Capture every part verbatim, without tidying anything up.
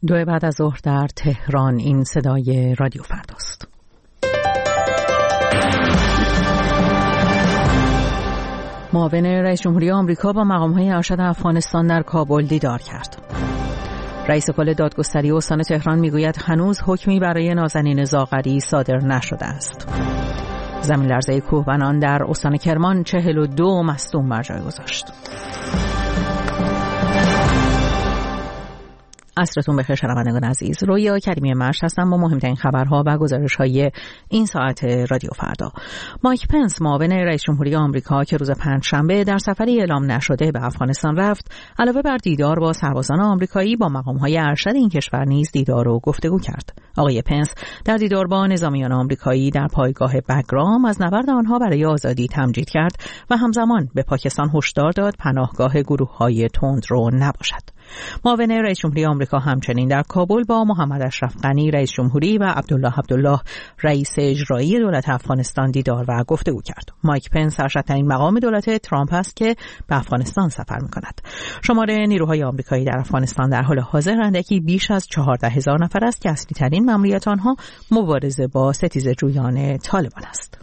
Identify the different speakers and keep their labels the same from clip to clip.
Speaker 1: دو بعد از ظهر در تهران. این صدای رادیو فرداست. معاون رئیس جمهوری آمریکا با مقام‌های ارشد افغانستان در کابل دیدار کرد. رئیس کل دادگستری استان تهران میگوید هنوز حکمی برای نازنین زاغری صادر نشده است. زمین لرزه کوهبنان در استان کرمان چهل و دو مصدوم بر جای گذاشت. عصرتون بخیر شنوندگان عزیز. رویا کریمی مشت هستم با مهمترین خبرها و گزارش‌های این ساعت رادیو فردا. مایک پنس معاون رئیس جمهوری آمریکا که روز پنجشنبه در سفری اعلام نشده به افغانستان رفت، علاوه بر دیدار با سربازان آمریکایی با مقام‌های ارشد این کشور نیز دیدار و گفتگو کرد. آقای پنس در دیدار با نظامیان آمریکایی در پایگاه بگرام از نبرد آنها برای آزادی تمجید کرد و همزمان به پاکستان هشدار داد پناهگاه گروه‌های تندرو نباشد. معاون رئیس جمهوری آمریکا همچنین در کابل با محمد اشرف غنی رئیس جمهوری و عبدالله عبدالله رئیس اجرایی دولت افغانستان دیدار و گفتگو کرد. مایک پنس ارشدترین مقام دولت ترامپ است که به افغانستان سفر می‌کند. شمار نیروهای آمریکایی در افغانستان در حال حاضر اندکی بیش از چهارده هزار نفر است که اصلی‌ترین مأموریت آنها مبارزه با ستیزه‌جویان طالبان است.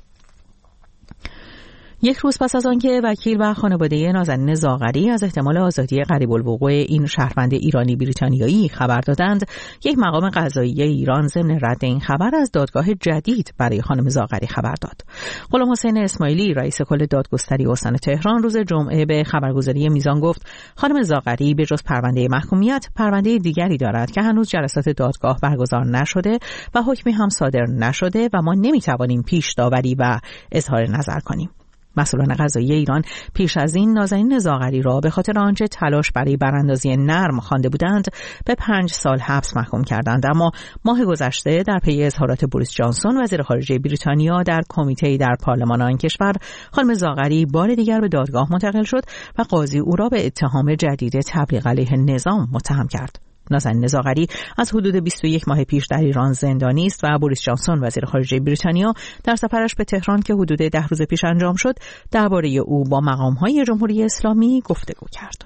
Speaker 1: یک روز پس از آنکه وکیل و خانواده نازنین زاغری از احتمال آزادی قریب الوقوع این شهروند ایرانی بریتانیایی خبر دادند، یک مقام قضایی ایران ضمن رد این خبر از دادگاه جدید برای خانم زاغری خبر داد. غلام حسین اسماعیلی رئیس کل دادگستری استان تهران روز جمعه به خبرگزاری میزان گفت خانم زاغری به جز پرونده محکومیت پرونده دیگری دارد که هنوز جلسات دادگاه برگزار نشده و حکمی هم صادر نشده و ما نمیتوانیم پیش داوری و اظهار نظر کنیم. مسئولان قضایی ایران پیش از این نازنین زاغری را به خاطر آنچه تلاش برای براندازی نرم خوانده بودند به پنج سال حبس محکوم کردند، اما ماه گذشته در پی اظهارات بوریس جانسون وزیر خارجه بریتانیا در کمیته در پارلمان آن کشور، خانم زاغری بار دیگر به دادگاه منتقل شد و قاضی او را به اتهام جدید تبلیغ علیه نظام متهم کرد. نازنین زاغری از حدود بیست و یک ماه پیش در ایران زندانی است و بوریس جانسون وزیر خارجه بریتانیا در سفرش به تهران که حدود ده روز پیش انجام شد درباره او با مقام‌های جمهوری اسلامی گفتگو کرد.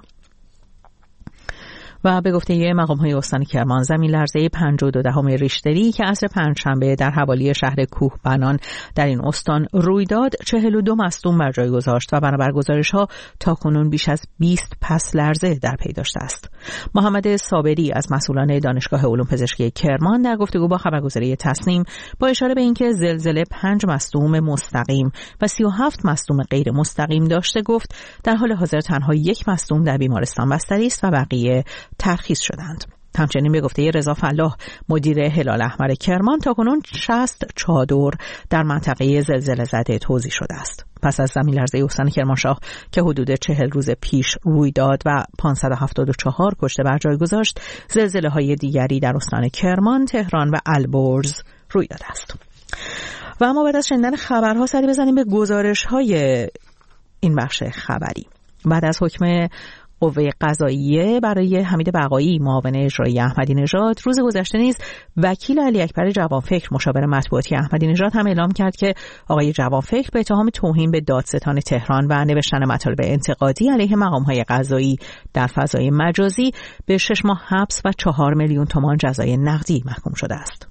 Speaker 1: و به گفته مقام‌های استان کرمان زمین لرزه پنج و دو دهم ریشتری که عصر پنجشنبه در حوالی شهر کوهبنان در این استان روی داد چهل و دو مصدوم بر جای گذاشت و بنابر گزارش‌ها تاکنون بیش از بیست پس لرزه در پی داشته است. محمد صابری از مسئولان دانشگاه علوم پزشکی کرمان در گفتگو با خبرگزاری تصنیم با اشاره به اینکه زلزله پنج مصدوم مستقیم و سی و هفت مصدوم غیر مستقیم داشته گفت در حال حاضر تنها یک مصدوم در بیمارستان بستری است و بقیه ترخیص شدند. همچنین به گفته رضا فلاح مدیر هلال احمر کرمان تاکنون شصت چادر در منطقه زلزله زده توزیع شده است. پس از زمین لرزه استان کرمانشاه که حدود چهل روز پیش روی داد و پانصد و هفتاد و چهار کشته بر جای گذاشت، زلزله های دیگری در استان کرمان، تهران و البرز روی داده است. و اما بعد از شنیدن خبرها سری بزنیم به گزارش های این بخش خبری. بعد از حکم قوه قضاییه برای حمید بقایی معاون اجرایی احمدی نژاد، روز گذشته نیز وکیل علی اکبر جوانفکر مشاور مطبوعاتی احمدی نژاد هم اعلام کرد که آقای جوانفکر به اتهام توهین به دادستان تهران و نوشتن مطالب انتقادی علیه مقام‌های قضایی در فضای مجازی به شش ماه حبس و چهار میلیون تومان جزای نقدی محکوم شده است.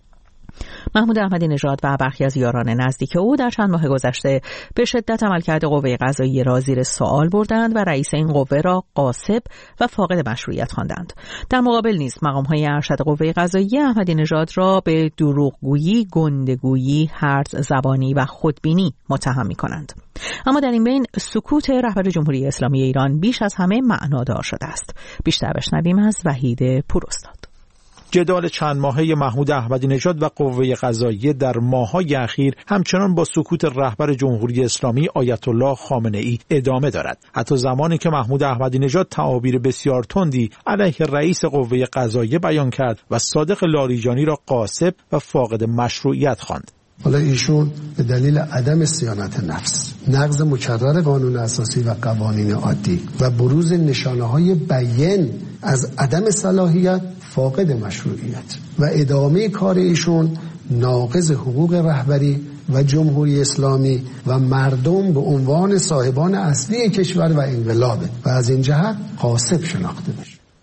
Speaker 1: محمود احمدی نژاد و برخی از یاران نزدیک او در چند ماه گذشته به شدت عملکرد قوه قضاییه را زیر سوال بردند و رئیس این قوه را غاصب و فاقد مشروعیت خواندند. در مقابل نیز مقام‌های ارشد قوه قضاییه احمدی نژاد را به دروغگویی، گندگویی، هرز زبانی و خودبینی متهم می‌کنند. اما در این بین سکوت رهبر جمهوری اسلامی ایران بیش از همه معنادار شده است. بیشتر بشنویم از وحید پوراستاد.
Speaker 2: جدال چند ماهه محمود احمدی نژاد و قوه قضاییه در ماه‌های اخیر همچنان با سکوت رهبر جمهوری اسلامی آیت الله خامنه ای ادامه دارد. حتی زمانی که محمود احمدی نژاد تعابیر بسیار تندی علیه رئیس قوه قضاییه بیان کرد و صادق لاریجانی را غاصب و فاقد مشروعیت خواند.
Speaker 3: حالا ایشون به دلیل عدم صیانت نفس، نقض مکرر قانون اساسی و قوانین عادی و بروز نشانه‌های بیان از عدم صلاحیت، فاقد مشروعیت و ادامه کار ایشون ناقض حقوق رهبری و جمهوری اسلامی و مردم به عنوان صاحبان اصلی کشور و انقلابه و از این جهت غاصب شناخته بشه.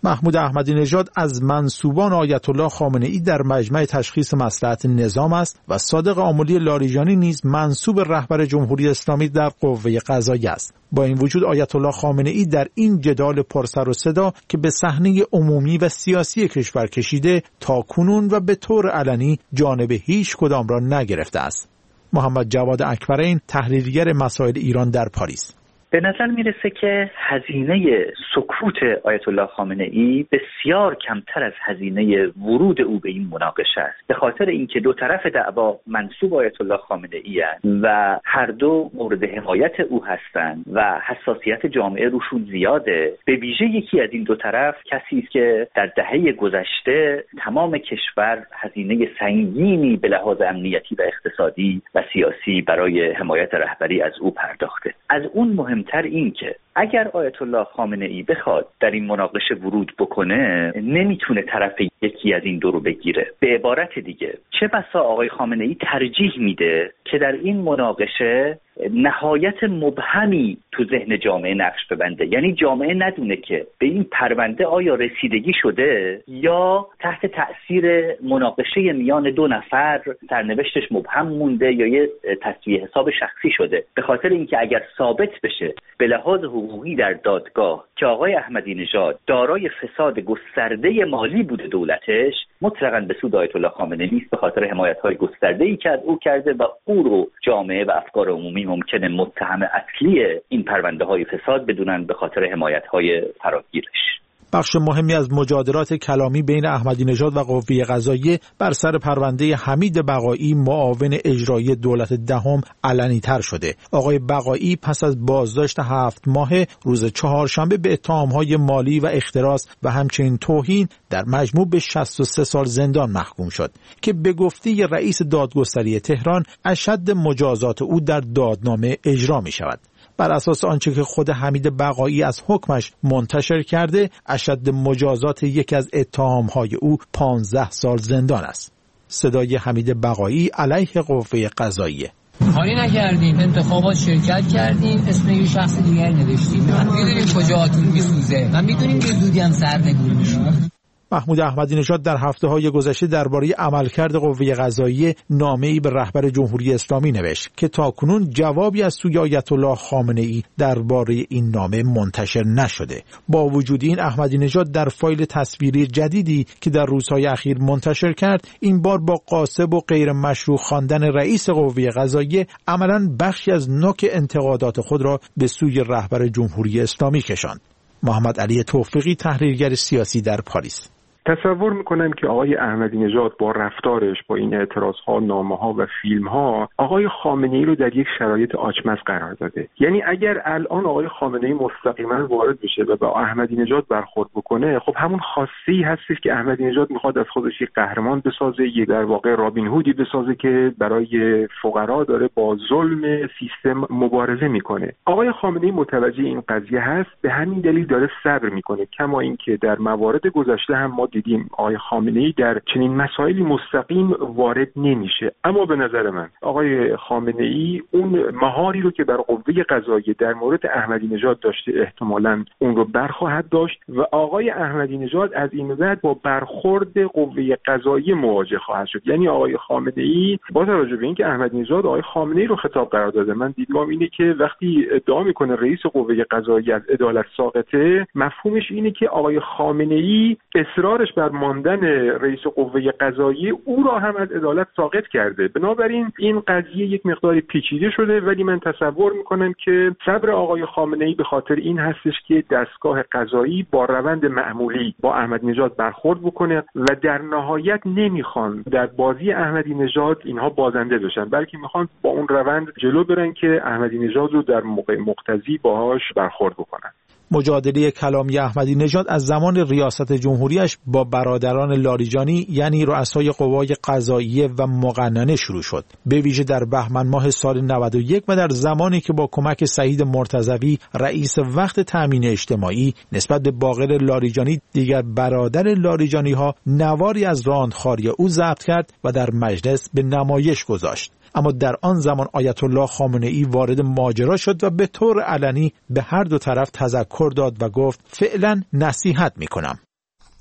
Speaker 2: محمود احمدی نژاد از منسوبان آیت الله خامنه‌ای در مجمع تشخیص مصلحت نظام است و صادق آملی لاریجانی نیز منسوب رهبر جمهوری اسلامی در قوه قضاییه است. با این وجود آیت الله خامنه‌ای در این جدال پرسر و صدا که به صحنه عمومی و سیاسی کشور کشیده تاکنون و به طور علنی جانب هیچ کدام را نگرفته است. محمد جواد اکبرین، تحلیلگر مسائل ایران در پاریس:
Speaker 4: به نظر میرسه که هزینه سکوت آیت الله خامنه‌ای بسیار کمتر از هزینه ورود او به این مناقشه است، به خاطر اینکه دو طرف دعوا منسوب آیت الله خامنه‌ای است و هر دو مورد حمایت او هستند و حساسیت جامعه روشون زیاده. به ویژه یکی از این دو طرف کسی است که در دهه گذشته تمام کشور هزینه سنگینی به لحاظ امنیتی و اقتصادی و سیاسی برای حمایت رهبری از او پرداخته. از اون مهم مهمتر این که اگر آیت الله خامنه‌ای بخواد در این مناقشه ورود بکنه نمیتونه طرف یکی از این دو رو بگیره. به عبارت دیگه چه بسا آقای خامنه‌ای ترجیح میده که در این مناقشه نهایت مبهمی تو ذهن جامعه نقش ببنده، یعنی جامعه ندونه که به این پرونده آیا رسیدگی شده یا تحت تأثیر مناقشه میان دو نفر سرنوشتش مبهم مونده یا یه تصفیه حساب شخصی شده. به خاطر اینکه اگر ثابت بشه به لحاظ حقوقی در دادگاه که آقای احمدی نژاد دارای فساد گسترده مالی بوده دولتش، مطلقاً به سود آیت الله خامنه‌ای نیست، به خاطر حمایت‌های گسترده‌ای که از او کرده و او رو جامعه و افکار عمومی ممکنه متهم اصلی این پرونده‌های فساد بدونن به خاطر حمایت‌های فراگیرش.
Speaker 2: بخش مهمی از مجادلات کلامی بین احمدی نژاد و قوه قضاییه بر سر پرونده حمید بقایی معاون اجرایی دولت دهم علنی تر شده. آقای بقایی پس از بازداشت هفت ماه روز چهارشنبه به اتهام‌های مالی و اختراس و همچنین توهین در مجموع به شصت و سه سال زندان محکوم شد که به گفته رئیس دادگستری تهران اشد مجازات او در دادنامه اجرا می شود. بر اساس آنچه که خود حمید بقایی از حکمش منتشر کرده، اشد مجازات یکی از اتهام‌های او پانزده سال زندان است. صدای حمید بقایی علیه قوه قضاییه:
Speaker 5: کاری نکردیم، انتخابات شرکت کردیم، اسم یه شخص دیگر نوشتیم. من میدونیم کجا آتون میسوزه، من میدونیم که زودی هم سرنگون میشه.
Speaker 2: محمود احمدی نژاد در هفته‌های گذشته درباره عملکرد قوه قضاییه نامه‌ای به رهبر جمهوری اسلامی نوشت که تاکنون جوابی از سوی آیت الله خامنه‌ای درباره این نامه منتشر نشده. با وجود این احمدی نژاد در فایل تصویری جدیدی که در روزهای اخیر منتشر کرد، این بار با قاصب و غیر مشروع خواندن رئیس قوه قضاییه عملاً بخشی از نوک انتقادات خود را به سوی رهبر جمهوری اسلامی کشاند. محمد علی توفیقی، تحلیلگر سیاسی در پاریس:
Speaker 6: تصور میکنم که آقای احمدی نژاد با رفتارش، با این اعتراضها، نامه‌ها و فیلم‌ها آقای خامنه‌ای رو در یک شرایط آچمز قرار داده. یعنی اگر الان آقای خامنه‌ای مستقیما وارد بشه و با احمدی نژاد برخورد بکنه، خب همون خاصی هستش که احمدی نژاد میخواد از خودش یک قهرمان بسازه، یک در واقع رابین هودی بسازه که برای فقرا داره با ظلم سیستم مبارزه میکنه. آقای خامنه‌ای متوجه این قضیه هست، به همین دلیل داره صبر میکنه. کما اینکه در موارد گذشته هم ما دیدیم آقای خامنه‌ای در چنین مسائلی مستقیم وارد نمیشه. اما به نظر من آقای خامنه‌ای اون مهاری رو که بر قوه قضاییه در مورد احمدی نژاد داشته احتمالاً اون رو برخواهد داشت و آقای احمدی نژاد از این بعد با برخورد قوه قضاییه مواجه خواهد شد. یعنی آقای خامنه‌ای با توجه به اینکه احمدی نژاد آقای خامنه‌ای رو خطاب قرار داده، من دیدگاهم اینه که وقتی ادعا میکنه رئیس قوه قضاییه از عدالت ساقطه، مفهومش اینه که آقای خامنه‌ای اصرارش بر ماندن رئیس قوه قضاییه او را هم از عدالت ساقط کرده. بنابراین این قضیه یک مقدار پیچیده شده، ولی من تصور میکنم که صبر آقای خامنه‌ای به خاطر این هستش که دستگاه قضایی با روند معمولی با احمدی نژاد برخورد بکنه و در نهایت نمیخوان در بازی احمدی نژاد اینها بازنده بشن، بلکه میخوان با اون روند جلو برن که احمدی نژاد رو در موقع مقتضی باهاش برخورد بکنن.
Speaker 2: مجادله کلامی احمدی نژاد از زمان ریاست جمهوریش با برادران لاریجانی یعنی رؤسای قوای قضاییه و مقننه شروع شد، به ویژه در بهمن ماه سال نود و یک و در زمانی که با کمک سعید مرتضوی رئیس وقت تامین اجتماعی نسبت به باقر لاریجانی دیگر برادر لاریجانی ها نواری از راندخاری او ضبط کرد و در مجلس به نمایش گذاشت. اما در آن زمان آیت الله خامنه‌ای وارد ماجرا شد و به طور علنی به هر دو طرف تذکر داد و گفت فعلا نصیحت میکنم.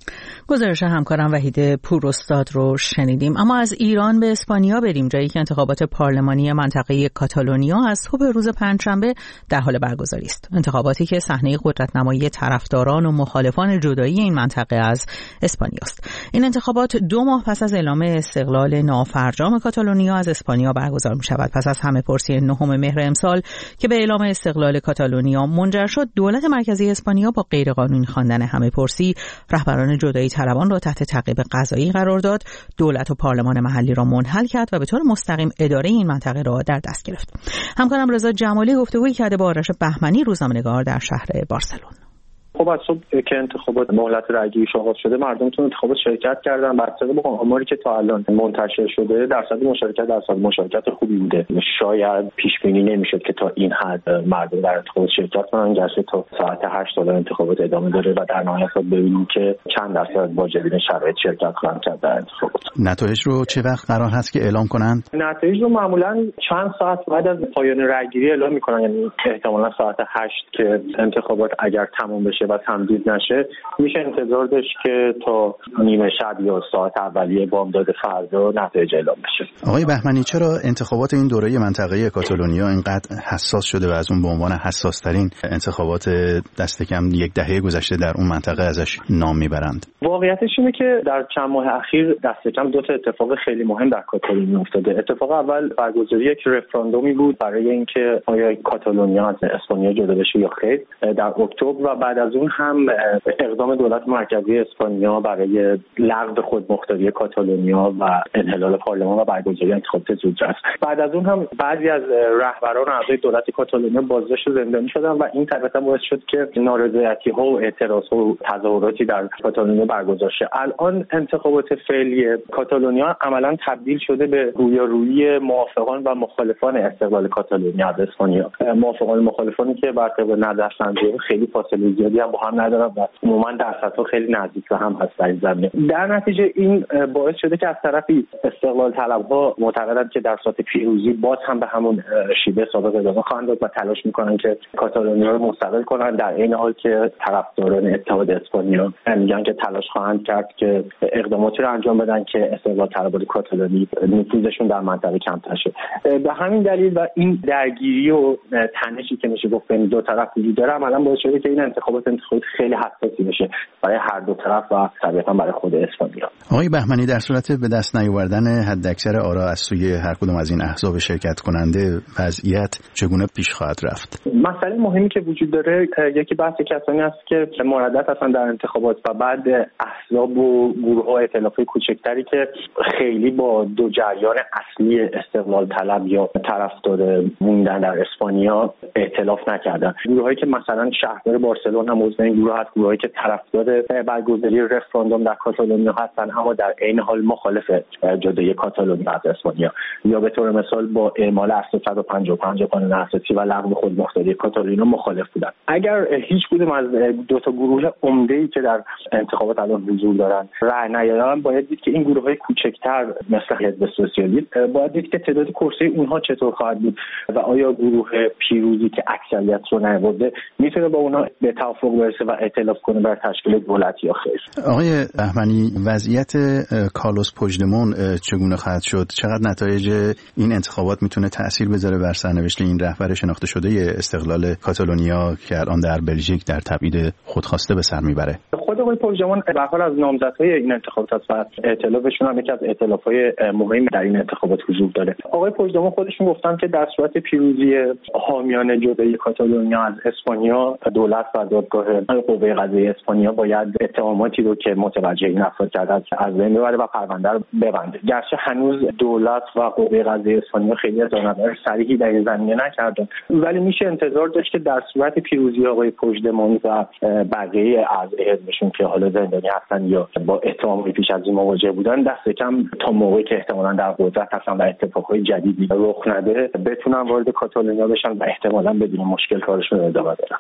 Speaker 1: گزارش همکارم وحید پوراستاد رو شنیدیم. اما از ایران به اسپانیا بریم، جایی که انتخابات پارلمانی منطقه کاتالونیا از صبح روز پنجشنبه در حال برگزاری است. انتخاباتی که صحنه قدرت‌نمایی طرفداران و مخالفان جدایی این منطقه از اسپانیا است. این انتخابات دو ماه پس از اعلام استقلال نافرجام کاتالونیا از اسپانیا برگزار می‌شود. پس از همه‌پرسی نهم مهر امسال که به اعلام استقلال کاتالونیا منجر شد، دولت مرکزی اسپانیا با غیرقانونی خواندن همه‌پرسی رهبران جدایی طلبان را تحت تعقیب قضایی قرار داد، دولت و پارلمان محلی را منحل کرد و به طور مستقیم اداره این منطقه را در دست گرفت. همکارم رضا جمالی گفتگویی کرده با آرش بهمنی، روزنامه‌نگار در شهر بارسلون.
Speaker 7: خب از صبح که انتخابات مهلت رأیگیری آغاز شده، مردم تو انتخابات شرکت کردن. بر طبق آماری که تا الان منتشر شده، درصد مشارکت درصد مشارکت خوبی بوده. شاید پیش بینی نمیشد که تا این حد مردم در انتخابات شرکت کنن. گرچه تا ساعت هشت تا انتخابات ادامه داره و در نهایت ببینیم که چند درصد واجدین شرایط شرکت خواهند کرد در انتخابات.
Speaker 8: نتایج رو چه وقت قرار هست که اعلام کنند؟
Speaker 7: نتایج رو معمولا چند ساعت بعد از پایان رأیگیری اعلام میکنن، یعنی احتمالاً ساعت هشت که انتخابات اگر تموم بشه و تمدید نشه، میشه انتظار داشت که تا نیمه شب یا ساعت اولیه بامداد فردا نتایج اعلام بشه.
Speaker 8: آقای بهمنی، چرا انتخابات این دوره منطقه کاتالونیا اینقدر حساس شده و از اون به عنوان حساس ترین انتخابات دست کم یک دهه گذشته در اون منطقه ازش نام میبرند؟
Speaker 7: واقعیتش اینه که در چند ماه اخیر دست کم دو تا اتفاق خیلی مهم در کاتالونیا افتاده. اتفاق اول برگزاری یک رفراندومی بود برای اینکه آیا کاتالونیا از اسپانیا جدا بشه یا خیر در اکتبر، و بعد از اون هم اقدام دولت مرکزی اسپانیا برای لغو خودمختاری کاتالونیا و انحلال پارلمان و برگزاری انتخابات زودرس. بعد از اون هم بعضی از رهبران اعضای دولت کاتالونیا بازداشت و زندانی شدن و این طبعا باعث شد که نارضایتی‌ها و اعتراضها و تظاهراتی در کاتالونیا برگزار شه. الان انتخابات فعلی کاتالونیا عملاً تبدیل شده به رویارویی موافقان و مخالفان استقلال کاتالونیا از اسپانیا. موافقان و مخالفانی که بر طبق نظرسنجی خیلی فاصله زیادی هم با هم ندارن و عموما درصدها خیلی نزدیک به هم هست در زمینه. در نتیجه این باعث شده که از طرفی استقلال طلبها معتقدند که در صورت پیروزی باز هم به همون شیوه سابق ادامه خواهند داد و تلاش میکنن که کاتالونیا رو مستقل کنن، در این حال که طرفداران اتحاد اسپانیا میگن که تلاش خواهند کرد که اقداماتی رو انجام بدن که استقلال طلبان کاتالونی نفوذشون در منطقه کمتر شه. به همین دلیل و این درگیری و تنشی که میشه گفت بین دو طرف وجود داره، عملاً باعث شده که این انتخابات انتخابات خیلی حساسی بشه برای هر دو طرف و طبیعتاً برای خود اسپانیا.
Speaker 8: آقای بهمنی، در صورت به دست نیاوردن حداکثر آرا از سوی هر کدوم از این احزاب شرکت کننده، وضعیت چگونه پیش خواهد رفت؟
Speaker 7: مسئله مهمی که وجود داره یکی بحث کسانی است که مردد هستن در انتخابات و بعد احزاب و گروه‌های ائتلافی کوچکتری که خیلی با دو جریان اصلی استقلال طلب یا طرفدار موندن در اسپانیا ائتلاف نکردن. گروهایی که مثلا شهردار بارسلون هم عضو این گروه هست، گروهایی که طرفدار برگزاری رفراندوم در کاتالونیا هستن اما در عین حال مخالف جدایی کاتالونیا از اسپانیا، یا به طور مثال با اعمال اصل صد و پنجاه و پنج قانون اساسی و لغو خودمختاری کاتالونیا مخالف بودن. اگر هیچ کدوم از دو تا گروه عمده‌ای که در انتخابات الان حضور دارن رأی نیارن، باید دید که این گروه‌های کوچکتر مثل حزب سوسیالیست باید دید که تعداد کرسی اونها چطور خواهد بود و آیا گروه پیروزی که اکثریت رو نیاورده میتونه با اونها به توافق برسه و ائتلاف کنه بر تشکیل دولت یا خیر.
Speaker 8: آقای بهمنی، وضعیت کارلوس پوژدمون چگونه خواهد شد؟ چقدر نتایج این انتخابات میتونه تأثیر بذاره بر سرنوشت این رهبر شناخته شده استقلال کاتالونیا که الان در بلژیک در تبعید خودخواسته به سر میبره؟
Speaker 7: خود آقای پوژدمون به هر حال از نامزدهای این انتخابات است و ائتلافشون هم یکی از ائتلافهای مهم در این انتخابات حضور داره. آقای پوژدمون خودشون گفتن که در صورت پیروزی حامیان جدایی کاتالونیا از اسپانیا، دولت و دادگاه قوه قضاییه اسپانیا باید اتهاماتی رو که متوجه این افراد کردند از بین ببره و پرونده رو ببنده. گرچه هنوز دولت و قوه قضاییه اسپانیا خیلی اظهار صریحی در این زمینه نکردن، ولی میشه انتظار داشت که در صورت پیروزی آقای پوژدمون و بقیه اعضای حزبشون که حالا زندانی هستن یا با اتهام پیش از این مواجه بودن، دست کم تا موقعی که احتمالاً در قدرت هستن و اتفاقهای جدیدی رخ نده بتونن وارد کاتالونیا بشن و احتمالاً بدون مشکل کارشون رو ادامه بدن.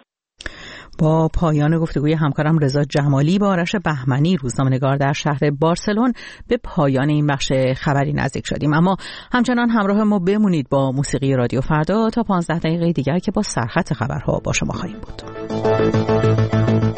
Speaker 1: با پایان گفتگوی همکارم رضا جمالی با آرش بهمنی، روزنامه‌نگار در شهر بارسلون، به پایان این بخش خبری نزدیک شدیم. اما همچنان همراه ما بمونید با موسیقی رادیو فردا تا پانزده دقیقه دیگر که با سرخط خبرها با شما خواهیم بود.